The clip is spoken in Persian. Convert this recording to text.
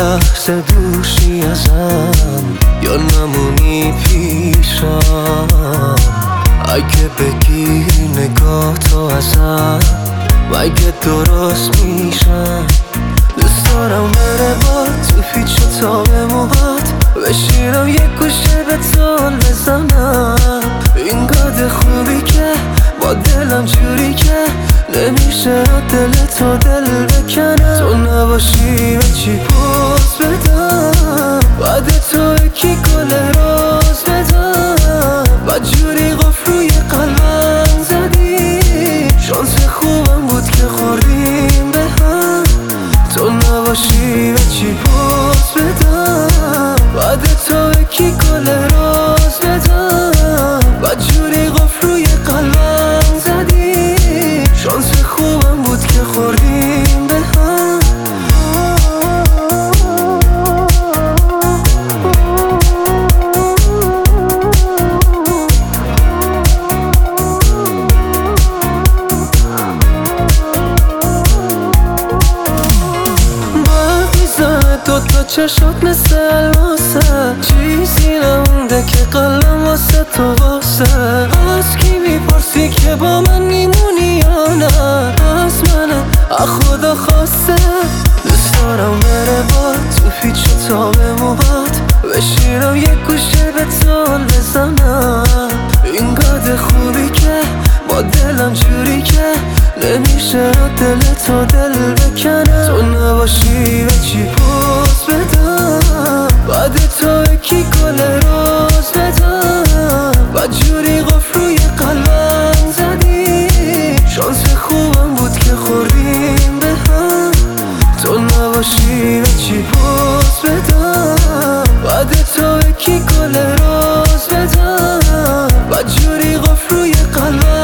لحظه دوشی ازم یا نمونی پیشم. اگه بگیری نگاه تو ازم مگه درست میشم. دوست دارم بره با تو پیچ و تاب موهات بشینم یک گوشه به تال بزنم. اینقدر خوبی که با دلم جوری که نمیشه دل تو دل بکنم. تو نباشی به چی پوز بدم بعد تو یکی گل روز بدم. بعد جوری قفل روی قلبم زدی شانس خوبم بود که خوردیم به هم. تو نباشی به چی پوز بدم بعد تو یکی گل روز بدم. بعد جوری قفل روی قلبم زدی شانس خوبم بود که خوردیم به هم. دوتا چشات مثل الماسه چیزی نمونده که قلبم واسه تو واسه. از کی میپرسی که با من میمونی یا نه؟ از منه خدا خواسته. دوست دارم بره با تو پیچ و تاب موهات بشینم یک گوشه به تال بزنم. اینقدر خوبی که با دلم جوری که نمیشه دل تو دل بکنم. تو نباشی به چی پوز بدم بعد تو یکی گل روز بدم. بعد جوری قفل روی قلبم زدی شانس خوبم بود که خوردیم به هم. تو نباشی به چی پوز بدم بعد تو یکی گل روز بدم. بعد جوری قفل روی قلبم